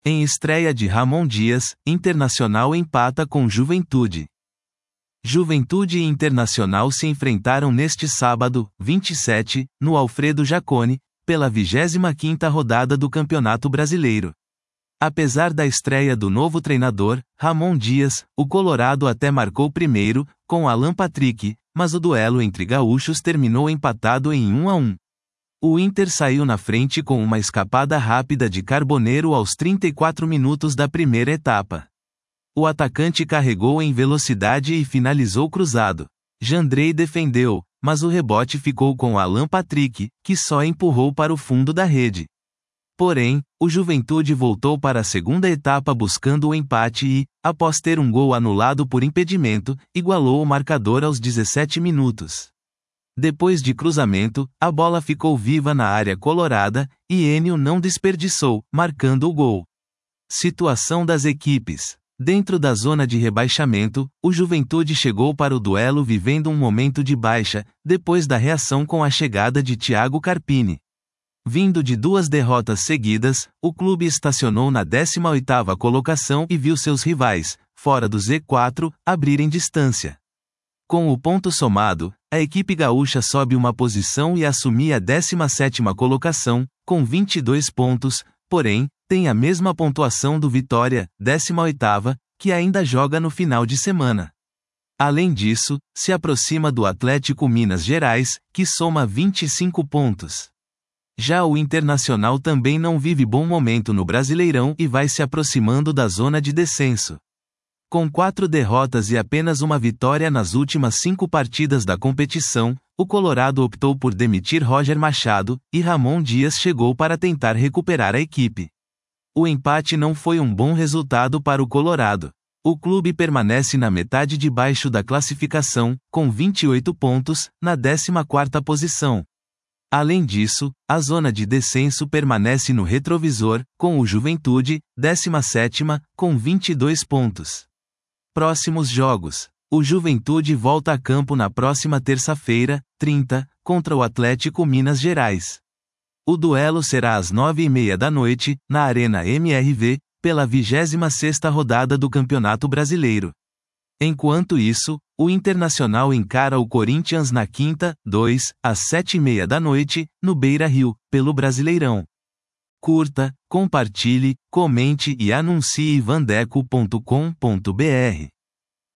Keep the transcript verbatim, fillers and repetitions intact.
Em estreia de Ramon Dias, Internacional empata com Juventude. Juventude e Internacional se enfrentaram neste sábado, vinte e sete, no Alfredo Jaconi, pela vigésima quinta rodada do Campeonato Brasileiro. Apesar da estreia do novo treinador, Ramon Dias, o colorado até marcou primeiro, com Alan Patrick, mas o duelo entre gaúchos terminou empatado em um a um. O Inter saiu na frente com uma escapada rápida de Carboneiro aos trinta e quatro minutos da primeira etapa. O atacante carregou em velocidade e finalizou cruzado. Jandrei defendeu, mas o rebote ficou com Alan Patrick, que só empurrou para o fundo da rede. Porém, o Juventude voltou para a segunda etapa buscando o empate e, após ter um gol anulado por impedimento, igualou o marcador aos dezessete minutos. Depois de cruzamento, a bola ficou viva na área colorada, e Enio não desperdiçou, marcando o gol. Situação das equipes. Dentro da zona de rebaixamento, o Juventude chegou para o duelo vivendo um momento de baixa, depois da reação com a chegada de Thiago Carpini. Vindo de duas derrotas seguidas, o clube estacionou na décima oitava colocação e viu seus rivais, fora do Z quatro, abrirem distância. Com o ponto somado, a equipe gaúcha sobe uma posição e assume a décima sétima colocação, com vinte e dois pontos, porém, tem a mesma pontuação do Vitória, décima oitava, que ainda joga no final de semana. Além disso, se aproxima do Atlético Minas Gerais, que soma vinte e cinco pontos. Já o Internacional também não vive bom momento no Brasileirão e vai se aproximando da zona de descenso. Com quatro derrotas e apenas uma vitória nas últimas cinco partidas da competição, o Colorado optou por demitir Roger Machado, e Ramon Dias chegou para tentar recuperar a equipe. O empate não foi um bom resultado para o Colorado. O clube permanece na metade de baixo da classificação, com vinte e oito pontos, na décima quarta posição. Além disso, a zona de descenso permanece no retrovisor, com o Juventude, décima sétima, com vinte e dois pontos. Próximos jogos. O Juventude volta a campo na próxima terça-feira, trinta, contra o Atlético Minas Gerais. O duelo será às nove e meia da noite, na Arena M R V, pela vigésima sexta rodada do Campeonato Brasileiro. Enquanto isso, o Internacional encara o Corinthians na quinta, dois, às sete e meia da noite, no Beira-Rio, pelo Brasileirão. Curta, compartilhe, comente e anuncie vandeco ponto com ponto br.